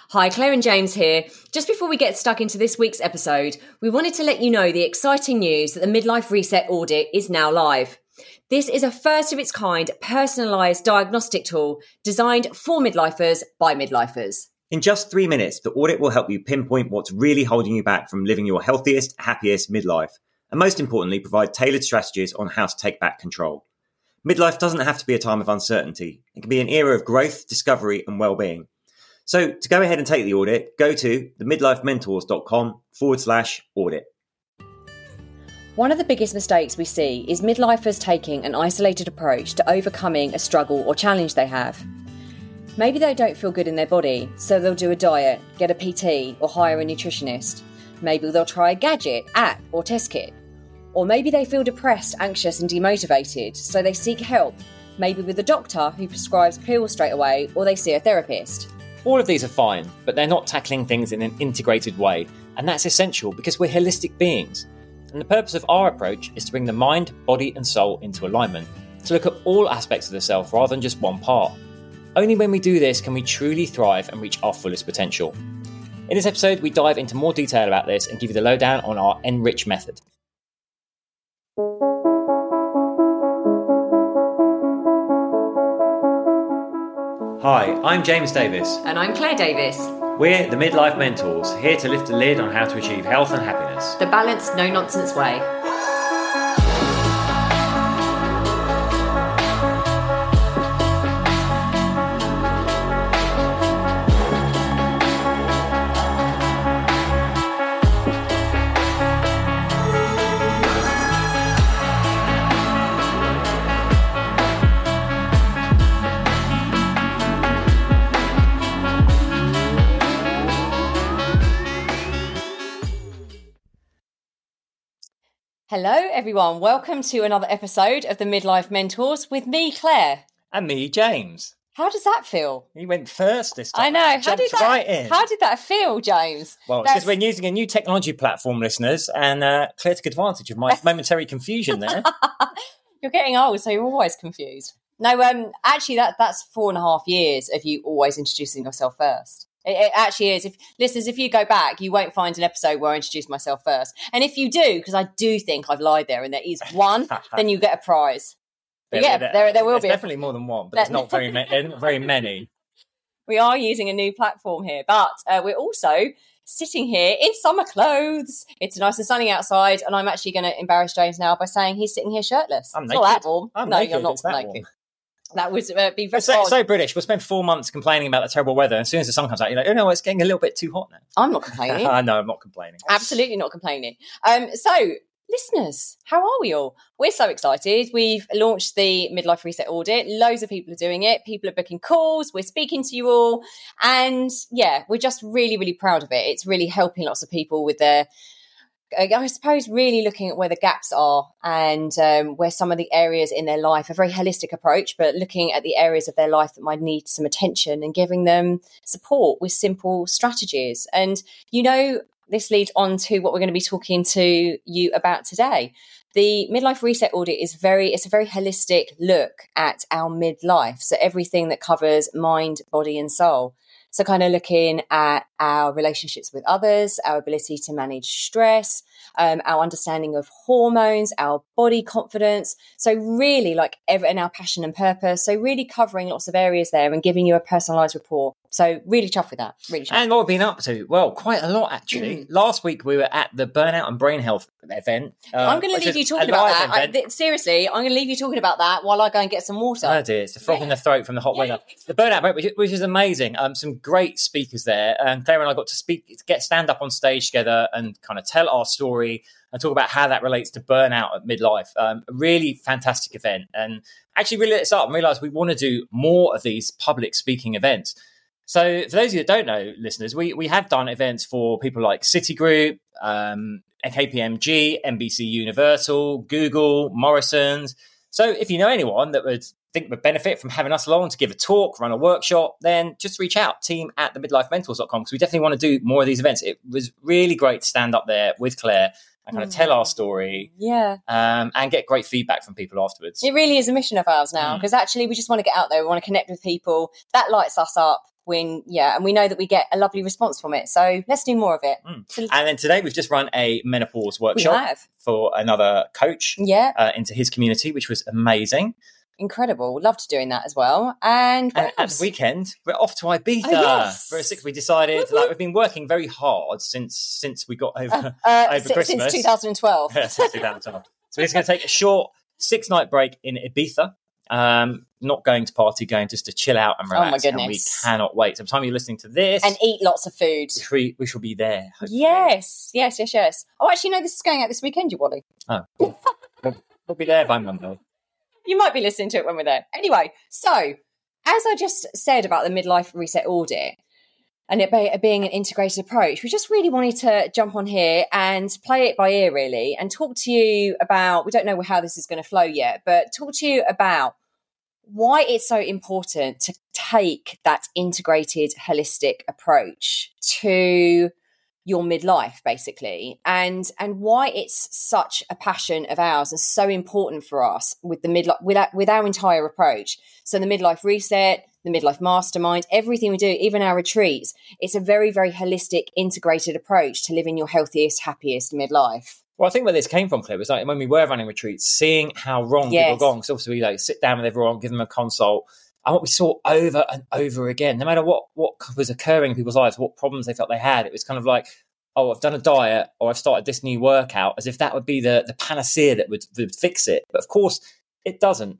Hi, Claire and James here. Just before we get stuck into this week's episode, we wanted to let you know the exciting news that the Midlife Reset audit is now live. This is a first of its kind personalised diagnostic tool designed for midlifers by midlifers. In just 3 minutes, the audit will help you pinpoint what's really holding you back from living your healthiest, happiest midlife, and most importantly, provide tailored strategies on how to take back control. Midlife doesn't have to be a time of uncertainty. It can be an era of growth, discovery, and well-being. So to go ahead and take the audit, go to themidlifementors.com/audit. One of the biggest mistakes we see is midlifers taking an isolated approach to overcoming a struggle or challenge they have. Maybe they don't feel good in their body, so they'll do a diet, get a PT, or hire a nutritionist. Maybe they'll try a gadget, app, or test kit. Or maybe they feel depressed, anxious, and demotivated, so they seek help, maybe with a doctor who prescribes pills straight away, or they see a therapist. All of these are fine, but they're not tackling things in an integrated way, and that's essential because we're holistic beings. And the purpose of our approach is to bring the mind, body, and soul into alignment, to look at all aspects of the self rather than just one part. Only when we do this can we truly thrive and reach our fullest potential. In this episode, we dive into more detail about this and give you the lowdown on our Enrich method. Hi, I'm James Davis. And I'm Claire Davis. We're the Midlife Mentors, here to lift the lid on how to achieve health and happiness. The balanced, no-nonsense way. Hello, everyone. Welcome to another episode of the Midlife Mentors with me, Claire. And me, James. How does that feel? You went first this time. I know. How did that feel, James? Well, it's because we're using a new technology platform, listeners, and Claire took advantage of my momentary confusion there. You're getting old, so you're always confused. No, actually, that's 4.5 years of you always introducing yourself first. It actually is. If you go back, you won't find an episode where I introduce myself first. And if you do, because I do think I've lied there and there is one, then you get a prize. There will be. Definitely more than one, but there's not very many. We are using a new platform here, but we're also sitting here in summer clothes. It's nice and sunny outside, and I'm actually going to embarrass James now by saying he's sitting here shirtless. I'm naked. Not that warm. I'm no, naked. You're not it's that naked. Warm. That would be very so British. We'll spend 4 months complaining about the terrible weather. And as soon as the sun comes out, you're like, oh no, it's getting a little bit too hot now. I'm not complaining. I know, I'm not complaining. Absolutely not complaining. So, listeners, how are we all? We're so excited. We've launched the Midlife Reset audit. Loads of people are doing it. People are booking calls. We're speaking to you all. And yeah, we're just really, really proud of it. It's really helping lots of people with their, I suppose, really looking at where the gaps are and where some of the areas in their life, a very holistic approach, but looking at the areas of their life that might need some attention and giving them support with simple strategies. And, this leads on to what we're going to be talking to you about today. The Midlife Reset audit it's a very holistic look at our midlife. So everything that covers mind, body and soul. So kind of looking at our relationships with others, our ability to manage stress, our understanding of hormones, our body confidence. So really and our passion and purpose. So really covering lots of areas there and giving you a personalised report. So really chuffed with that. Really chuffed. And what we've been up to? Well, quite a lot, actually. Last week we were at the Burnout and Brain Health event. I'm going to leave you talking about that. Seriously, I'm going to leave you talking about that while I go and get some water. Oh dear, it's the frog in the throat from the hot weather. The Burnout, which is amazing. Some great speakers there. And Claire and I got to stand up on stage together and kind of tell our story and talk about how that relates to burnout at midlife. A really fantastic event. And actually really lit us up and realised we want to do more of these public speaking events. So for those of you that don't know, listeners, we have done events for people like Citigroup, KPMG, NBC Universal, Google, Morrison's. So if you know anyone that would benefit from having us along to give a talk, run a workshop, then just reach out, team@themidlifementors.com, because we definitely want to do more of these events. It was really great to stand up there with Claire and kind of tell our story and get great feedback from people afterwards. It really is a mission of ours now, because actually we just want to get out there. We want to connect with people. That lights us up. and we know that we get a lovely response from it. So let's do more of it. And then today we've just run a menopause workshop for another coach into his community, which was amazing. Incredible. Loved doing that as well. And at the weekend, we're off to Ibiza for a 6. We decided, we've been working very hard since we got over Christmas. Since 2012. Since 2012. So we're just going to take a short 6-night break in Ibiza. Not going to party, going just to chill out and relax. Oh my goodness. And we cannot wait. So by the time you're listening to this, and eat lots of food, we shall be there. Hopefully. Yes. Oh, actually, no, this is going out this weekend, you Wally. Oh, we'll be there by Monday. You might be listening to it when we're there. Anyway, so as I just said about the midlife reset audit and it being an integrated approach, we just really wanted to jump on here and play it by ear, really, and talk to you about, we don't know how this is going to flow yet, but talk to you about why it's so important to take that integrated, holistic approach to your midlife, basically, and why it's such a passion of ours and so important for us with the midlife, with our entire approach. So the midlife reset, the midlife mastermind, everything we do, even our retreats, it's a very, very holistic, integrated approach to living your healthiest, happiest midlife. Well, I think where this came from, Claire, was like when we were running retreats, seeing how wrong people had gone. Because obviously we sit down with everyone, give them a consult. And what we saw over and over again, no matter what was occurring in people's lives, what problems they felt they had, it was kind of like, oh, I've done a diet or I've started this new workout, as if that would be the panacea that would fix it. But of course, it doesn't.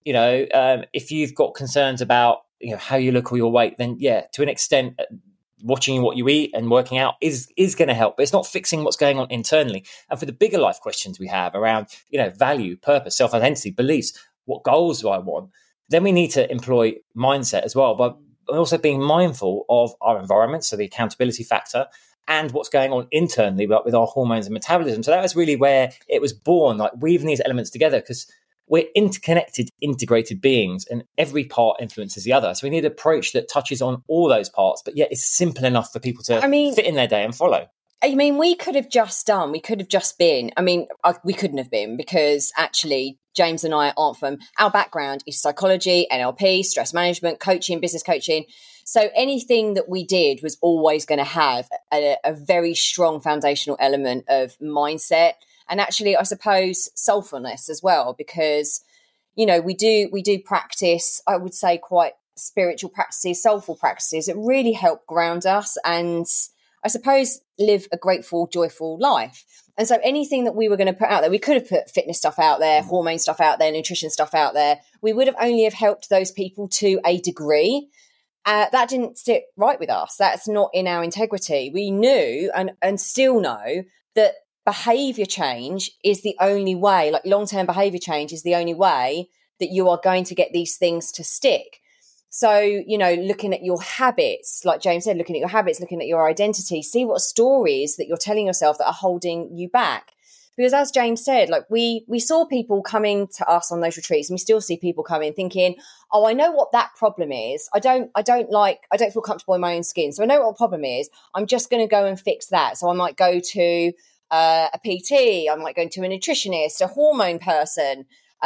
If you've got concerns about how you look or your weight, then to an extent, watching what you eat and working out is going to help. But it's not fixing what's going on internally. And for the bigger life questions we have around, value, purpose, self-identity, beliefs, what goals do I want? Then we need to employ mindset as well, but also being mindful of our environment, so the accountability factor, and what's going on internally with our hormones and metabolism. So that was really where it was born, like weaving these elements together, because we're interconnected, integrated beings, and every part influences the other. So we need an approach that touches on all those parts, but yet it's simple enough for people to fit in their day and follow. We could have just been, we couldn't have been, because actually James and I aren't from, our background is psychology, NLP, stress management, coaching, business coaching. So anything that we did was always going to have a very strong foundational element of mindset. And actually, I suppose, soulfulness as well, because, we do practice, I would say, quite spiritual practices, soulful practices that really help ground us and, I suppose, live a grateful, joyful life. And so anything that we were going to put out there, we could have put fitness stuff out there, hormone stuff out there, nutrition stuff out there. We would have only have helped those people to a degree. That didn't sit right with us. That's not in our integrity. We knew and still know that behavior change is the only way, like long-term behavior change is the only way that you are going to get these things to stick. So, looking at your habits, like James said, looking at your habits, looking at your identity, see what stories that you're telling yourself that are holding you back. Because as James said, like we saw people coming to us on those retreats, and we still see people coming thinking, oh, I know what that problem is. I don't feel comfortable in my own skin. So I know what the problem is. I'm just going to go and fix that. So I might go to a PT, I might go to a nutritionist, a hormone person.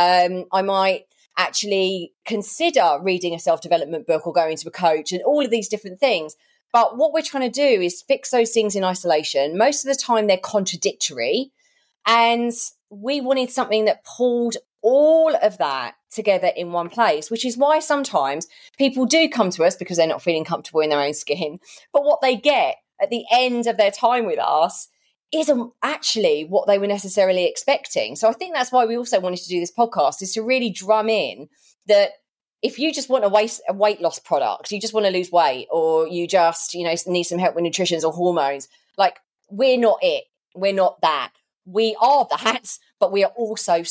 I might actually consider reading a self-development book or going to a coach, and all of these different things. But what we're trying to do is fix those things in isolation. Most of the time they're contradictory. And we wanted something that pulled all of that together in one place, which is why sometimes people do come to us because they're not feeling comfortable in their own skin. But what they get at the end of their time with us isn't actually what they were necessarily expecting. So I think that's why we also wanted to do this podcast, is to really drum in that if you just want a weight loss product, you just want to lose weight, or you just, need some help with nutrition or hormones, like, we're not it. We're not that. We are that, but we are also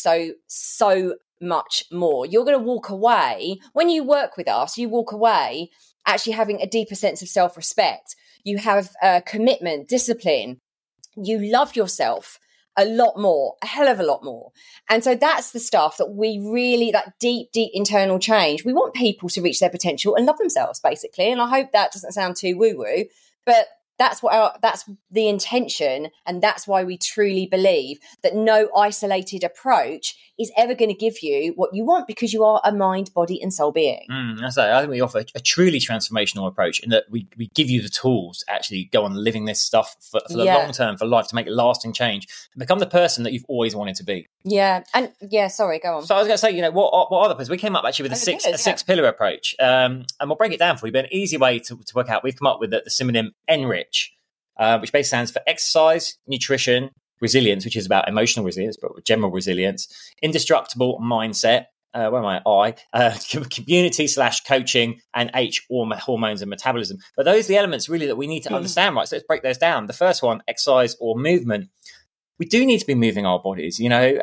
so much more. You're going to walk away, when you work with us, you walk away actually having a deeper sense of self-respect. You have commitment, discipline. You love yourself a lot more, a hell of a lot more. And so that's the stuff that we really, that deep internal change. We want people to reach their potential and love themselves, basically. And I hope that doesn't sound too woo-woo, but that's the intention. And that's why we truly believe that no isolated approach is ever going to give you what you want, because you are a mind, body and soul being. I think we offer a truly transformational approach in that we give you the tools to actually go on living this stuff for the long term, for life, to make lasting change and become the person that you've always wanted to be. Yeah. And sorry, go on. So I was going to say, what are the pillars? We came up actually with a six pillar approach, and we'll break it down for you. But an easy way to work out, we've come up with the synonym ENRICH, which basically stands for exercise, nutrition, resilience, which is about emotional resilience, but general resilience, indestructible mindset, where am I? Community/coaching, and H, hormones and metabolism. But those are the elements really that we need to understand, right? So let's break those down. The first one, exercise or movement. We do need to be moving our bodies.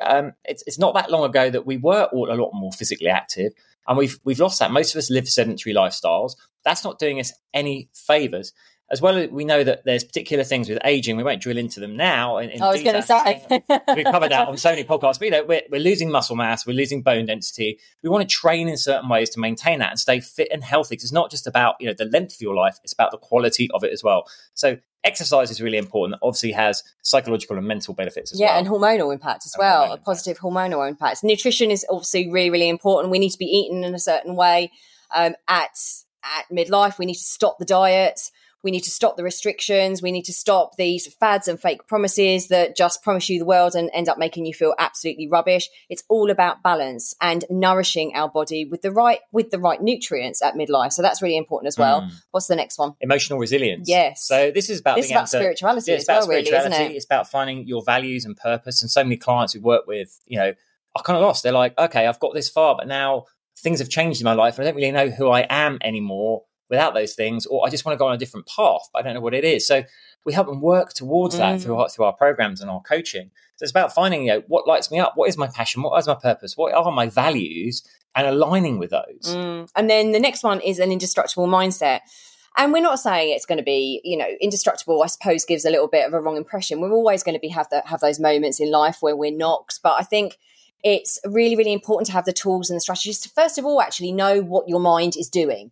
It's not that long ago that we were all a lot more physically active, and we've lost that. Most of us live sedentary lifestyles. That's not doing us any favors. As well as we know that there's particular things with aging. We won't drill into them now. I was going to say. We've covered that on so many podcasts. But, we're losing muscle mass. We're losing bone density. We want to train in certain ways to maintain that and stay fit and healthy. Because it's not just about, the length of your life. It's about the quality of it as well. So exercise is really important. It obviously has psychological and mental benefits as well. Yeah, and hormonal impact as well. A positive hormonal impact. Nutrition is obviously really, really important. We need to be eating in a certain way. At midlife, we need to stop the diet. We need to stop the restrictions. We need to stop these fads and fake promises that just promise you the world and end up making you feel absolutely rubbish. It's all about balance and nourishing our body with the right nutrients at midlife. So that's really important as well. What's the next one? Emotional resilience. Yes. So this is about spirituality as well, really, isn't it? It's about finding your values and purpose. And so many clients we work with, are kind of lost. They're like, okay, I've got this far, but now things have changed in my life. I don't really know who I am anymore without those things, or I just want to go on a different path, but I don't know what it is. So we help them work towards that through our programs and our coaching. So it's about finding, what lights me up, what is my passion, what is my purpose, what are my values, and aligning with those. And then the next one is an indestructible mindset. And we're not saying it's going to be, indestructible, I suppose, gives a little bit of a wrong impression. We're always going to have those moments in life where we're knocked. But I think it's really, really important to have the tools and the strategies to, first of all, actually know what your mind is doing.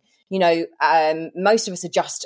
Most of us are just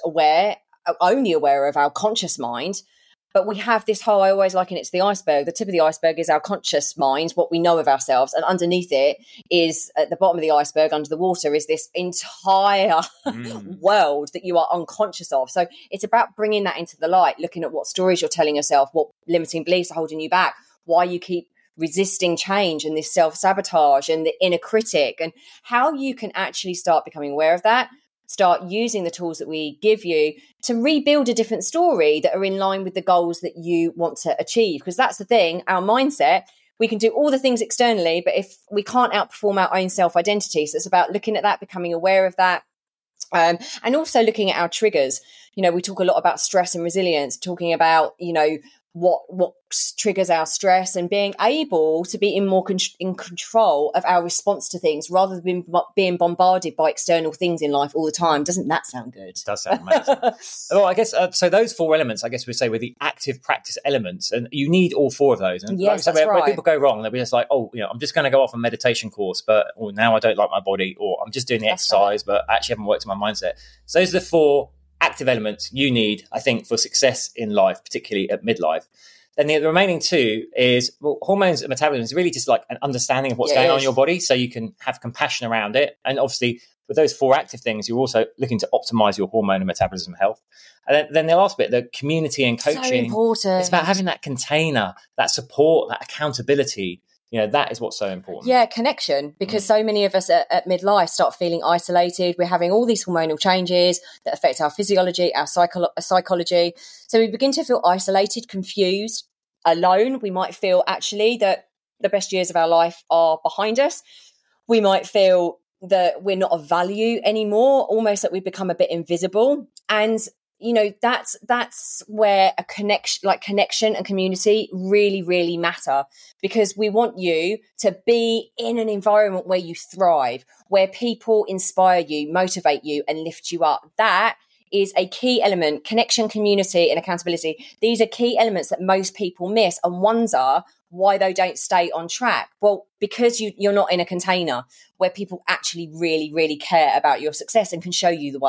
only aware of our conscious mind, but we have this whole, I always liken it to the iceberg. The tip of the iceberg is our conscious mind, what we know of ourselves. And underneath it is, at the bottom of the iceberg, under the water, is this entire world that you are unconscious of. So it's about bringing that into the light, looking at what stories you're telling yourself, what limiting beliefs are holding you back, why you keep resisting change and this self-sabotage and the inner critic, and how you can actually start becoming aware of that, start using the tools that we give you to rebuild a different story that are in line with the goals that you want to achieve. Because that's the thing, our mindset, we can do all the things externally, but if we can't outperform our own self-identity, so it's about looking at that, becoming aware of that, and also looking at our triggers. We talk a lot about stress and resilience, talking about, what triggers our stress, and being able to be in control of our response to things rather than being bombarded by external things in life all the time. Doesn't that sound good? It does sound amazing. Well, I guess so. Those four elements, I guess we say, were the active practice elements, and you need all four of those. And yes, that's where people go wrong. They'll be just like, I'm just going to go off a meditation course, but now I don't like my body, or I'm just doing the exercise, but I actually haven't worked on my mindset. So those are the four active elements you need, I think, for success in life, particularly at midlife. Then the remaining two is, hormones and metabolism is really just like an understanding of what's going on in your body, so you can have compassion around it. And obviously, with those four active things, you're also looking to optimize your hormone and metabolism health. And then the last bit, the community and coaching. So important. It's about having that container, that support, that accountability. That is what's so important. Yeah, connection, because so many of us at midlife start feeling isolated. We're having all these hormonal changes that affect our physiology, our psychology. So we begin to feel isolated, confused, alone. We might feel actually that the best years of our life are behind us. We might feel that we're not of value anymore, almost that we've become a bit invisible. And that's where a connection and community really, really matter, because we want you to be in an environment where you thrive, where people inspire you, motivate you, and lift you up. That is a key element. Connection, community, and accountability. These are key elements that most people miss and wonder why they don't stay on track. Well, because you're not in a container where people actually really, really care about your success and can show you the way.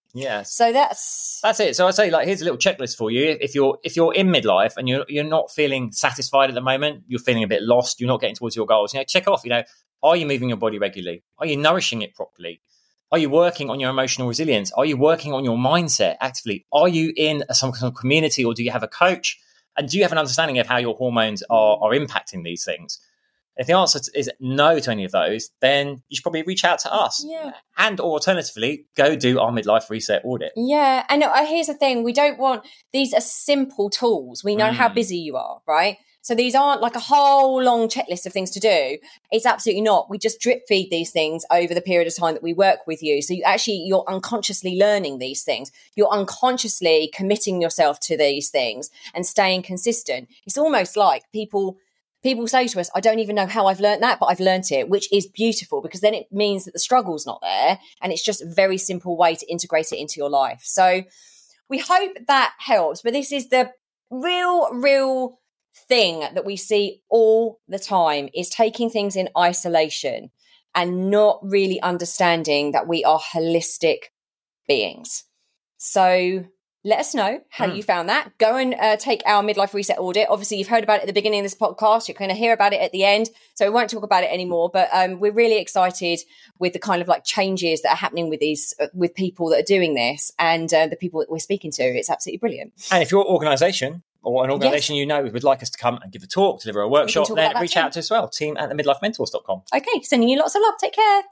Yes. So that's it. So I say, like, here's a little checklist for you. If you're in midlife and you're not feeling satisfied at the moment, you're feeling a bit lost, you're not getting towards your goals, check off, are you moving your body regularly? Are you nourishing it properly? Are you working on your emotional resilience? Are you working on your mindset actively? Are you in some kind of community, or do you have a coach? And do you have an understanding of how your hormones are impacting these things? If the answer is no to any of those, then you should probably reach out to us. Yeah. And or alternatively, go do our midlife reset audit. Yeah. And here's the thing. We don't want, these are simple tools. We know how busy you are, right? So these aren't like a whole long checklist of things to do. It's absolutely not. We just drip feed these things over the period of time that we work with you. So you're unconsciously learning these things. You're unconsciously committing yourself to these things and staying consistent. It's almost like people say to us, I don't even know how I've learned that, but I've learned it, which is beautiful, because then it means that the struggle's not there. And it's just a very simple way to integrate it into your life. So we hope that helps. But this is the real thing that we see all the time, is taking things in isolation and not really understanding that we are holistic beings. So let us know how you found that. Go and take our midlife reset audit. Obviously, you've heard about it at the beginning of this podcast. You're going to hear about it at the end. So we won't talk about it anymore. But we're really excited with the kind of like changes that are happening with these, with people that are doing this, and the people that we're speaking to. It's absolutely brilliant. And if your organisation or an organisation would like us to come and give a talk, deliver a workshop, then reach out to us as well. team@themidlifementors.com. Okay, sending you lots of love. Take care.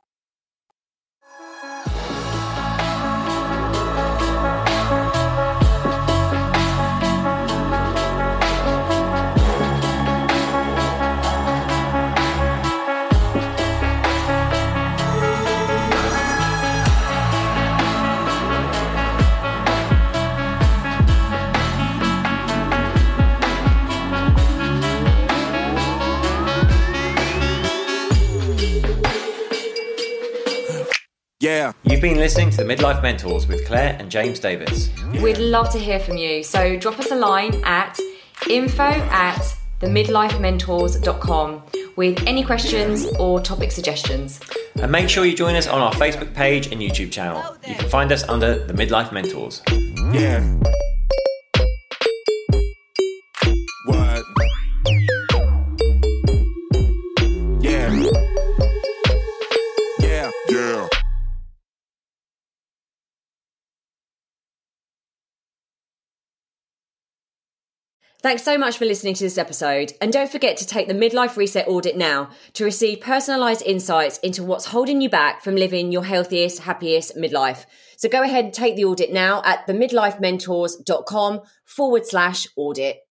Yeah. You've been listening to the Midlife Mentors with Claire and James Davis. We'd love to hear from you. So drop us a line at info@themidlifementors.com with any questions or topic suggestions. And make sure you join us on our Facebook page and YouTube channel. You can find us under the Midlife Mentors. Yeah. What? Yeah. Yeah. Yeah. Thanks so much for listening to this episode. And don't forget to take the Midlife Reset Audit now to receive personalised insights into what's holding you back from living your healthiest, happiest midlife. So go ahead and take the audit now at themidlifementors.com/audit.